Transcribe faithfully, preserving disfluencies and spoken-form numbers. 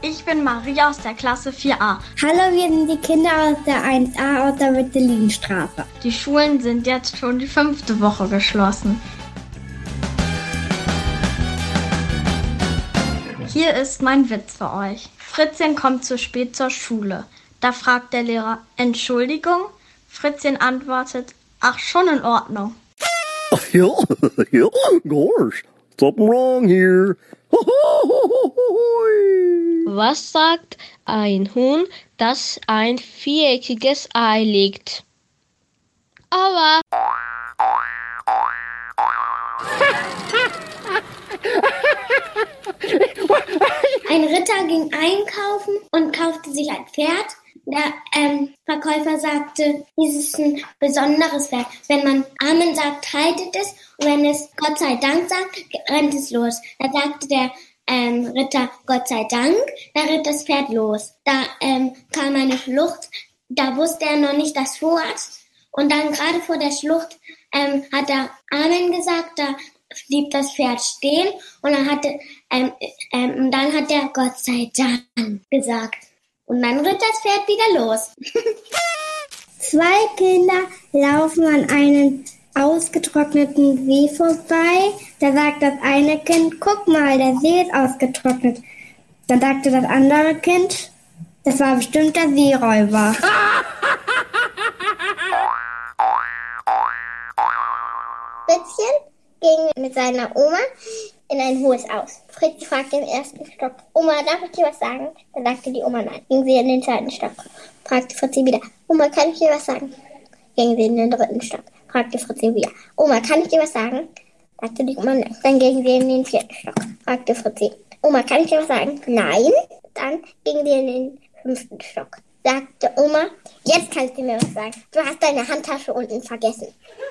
Ich bin Maria aus der Klasse vier a. Hallo, wir sind die Kinder aus der eins a aus der Wittelinstraße. Die Schulen sind jetzt schon die fünfte Woche geschlossen. Hier ist mein Witz für euch. Fritzchen kommt zu spät zur Schule. Da fragt der Lehrer, Entschuldigung? Fritzchen antwortet, ach, schon in Ordnung. Ja, ja, gosh, something wrong here. Was sagt ein Huhn, das ein viereckiges Ei legt? Aber... Ein Ritter ging einkaufen und kaufte sich ein Pferd. Der ähm, Verkäufer sagte, dies ist ein besonderes Pferd. Wenn man Amen sagt, reitet es, und wenn es Gott sei Dank sagt, rennt es los. Da sagte der ähm, Ritter, Gott sei Dank, da ritt das Pferd los. Da ähm, kam eine Schlucht, da wusste er noch nicht das Wort. Und dann gerade vor der Schlucht ähm, hat er Amen gesagt, da blieb das Pferd stehen. Und dann, hatte, ähm, ähm, und dann hat er Gott sei Dank gesagt. Und dann ritt das Pferd wieder los. Zwei Kinder laufen an einem ausgetrockneten See vorbei. Da sagt das eine Kind, guck mal, der See ist ausgetrocknet. Dann sagte das andere Kind, das war bestimmt der Seeräuber. Fritzchen ging mit seiner Oma in ein hohes Haus. Fritz fragte im ersten Stock, Oma, darf ich dir was sagen? Dann sagte die Oma nein. Ging sie in den zweiten Stock. Fragte Fritzi wieder, Oma, kann ich dir was sagen? Ging sie in den dritten Stock. Fragte Fritzi wieder, Oma, kann ich dir was sagen? Sagte die Oma nein. Dann ging sie in den vierten Stock. Fragte Fritzi, Oma, kann ich dir was sagen? Nein. Dann ging sie in den fünften Stock. Sagte Oma, jetzt kannst du mir was sagen. Du hast deine Handtasche unten vergessen.